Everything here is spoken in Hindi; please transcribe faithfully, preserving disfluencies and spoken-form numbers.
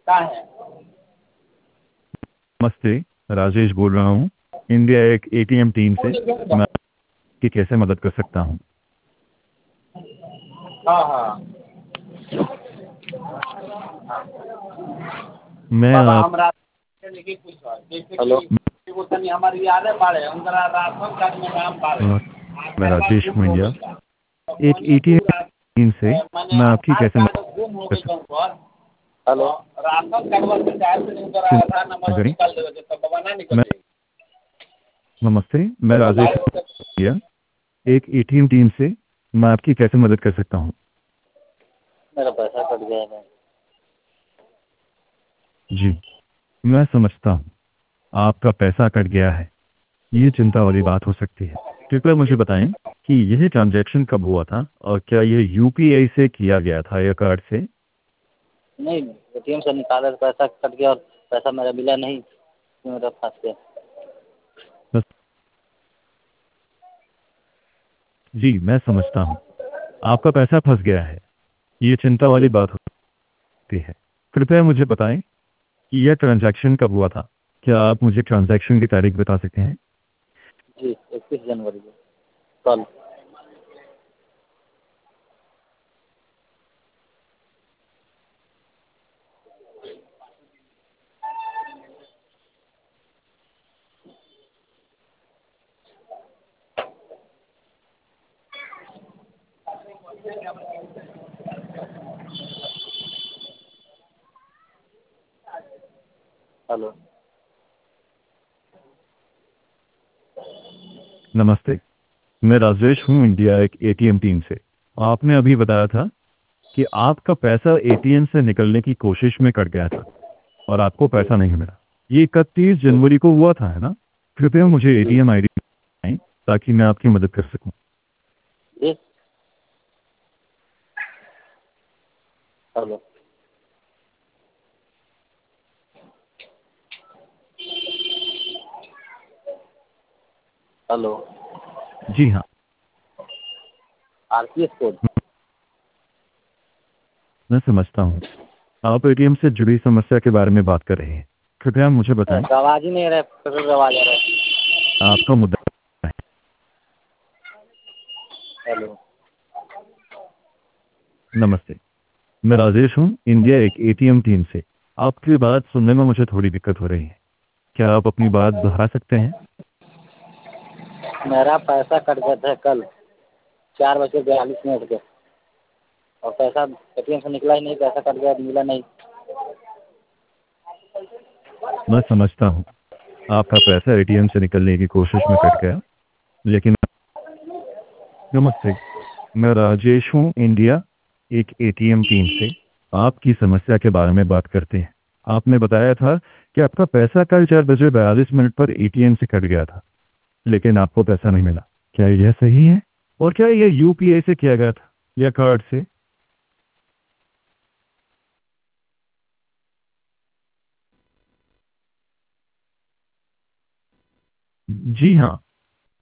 कहाँ है? नमस्ते, राजेश बोल रहा हूँ इंडिया एक एटीएम टीम से। मैं आपकी कैसे मदद कर सकता हूँ? हाँ हाँ मैं बाबा आप हमरा लिखी कुछ हेलो वो तनी हमारी यादें बाड़े उनका राशन कार्ड में नाम बाड़े मैं आधार कार्ड राजेश गुम हूँ हो इंडिया गई बा तो एक कौन एटीएम पूरा टीम से। माने मैं आपकी आधार कैसे कार्ड मदद गुम हो कर गई सकता पर हेलो राशन कार्ड वाले चाहे तो उनका हूँ? आधार चिंता न नंबर करें। निकाल देवे तो बाबा ना निकल मैं जाएगी। नमस्ते, मैं तो राजेश भाई हूँ इंडिया एक एटीएम टीम से। मैं आपकी कैसे मदद कर सकता हूँ? मेरा पैसा कट गया है। जी, मैं समझता हूँ आपका पैसा कट गया है। ये चिंता वाली बात हो सकती है। कृपया मुझे बताएं कि यह ट्रांजैक्शन कब हुआ था और क्या यह यूपीआई से किया गया था या कार्ड से? नहीं एटीएम से निकाला तो पैसा कट गया और पैसा मेरा मिला नहीं मेरा फंस गया। बस जी, मैं समझता हूँ आपका पैसा फंस गया है। ये चिंता वाली जी बात होती है। कृपया मुझे बताएं कि यह ट्रांजैक्शन कब हुआ था। क्या आप मुझे ट्रांजैक्शन की तारीख बता सकते हैं? जी इक्कीस जनवरी को कल। हेलो नमस्ते, मैं राजेश हूँ इंडिया एक एटीएम टीम से। आपने अभी बताया था कि आपका पैसा एटीएम से निकलने की कोशिश में कट गया था और आपको जी पैसा नहीं मिला। ये इकतीस जी जनवरी को हुआ था, है ना? कृपया मुझे जी एटीएम आईडी बताएं ताकि मैं आपकी मदद कर सकूं। जी हेलो हेलो जी हाँ, आर पी एस कोड मैं समझता हूँ आप एटीएम से जुड़ी समस्या के बारे में बात कर रहे हैं। कृपया मुझे बताएं आवाज ही नहीं रहा फिर आवाज आ रहा है। आपका मुद्दा क्या है। हेलो नमस्ते, मैं राजेश हूँ इंडिया एक एटीएम टीम से। आपकी बात सुनने में मुझे थोड़ी दिक्कत हो रही है। क्या आप अपनी बात दोहरा सकते हैं? मेरा पैसा कट गया था कल चार बजे बयालीस मिनट के और पैसा एटीएम से निकला ही नहीं पैसा कट गया मिला नहीं। मैं समझता हूँ आपका पैसा एटीएम से निकलने की कोशिश में कट गया, लेकिन नमस्ते, मैं राजेश हूँ इंडिया एक एटीएम टीम से। आपकी समस्या के बारे में बात करते हैं। आपने बताया था कि आपका पैसा कल चार बजे बयालीस मिनट पर एटीएम से कट गया था, लेकिन आपको पैसा नहीं मिला। क्या यह सही है? और क्या यह यूपीआई से किया गया था या कार्ड से? जी हाँ,